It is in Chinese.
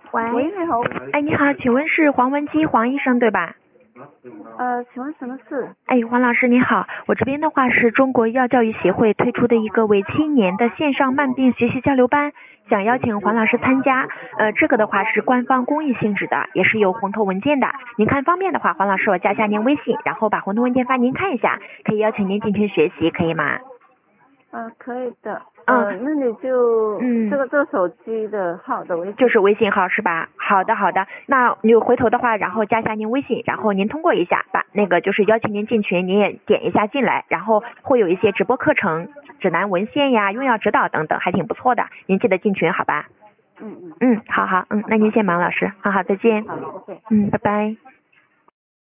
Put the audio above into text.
喂， 你好。 哎，你好，请问是黄文姬黄医生对吧？ 请问什么事？ 哎，黄老师你好，我这边的话是中国医药教育协会推出的一个为7年的线上慢病学习交流班，想邀请黄老师参加。这个的话是官方公益性质的，也是有红头文件的。您看方便的话，黄老师我加下您微信，然后把红头文件发您看一下，可以邀请您进群学习，可以吗？ 可以的。那你就这个手机的号的微信， 就是微信号是吧？好的，那你回头的话，然后加一下您微信，然后您通过一下，把那个就是邀请您进群，您也点一下进来，然后会有一些直播课程、指南文献呀、用药指导等等，还挺不错的，您记得进群好吧？好，那您先忙，老师，好，再见。 好，再见。 拜拜。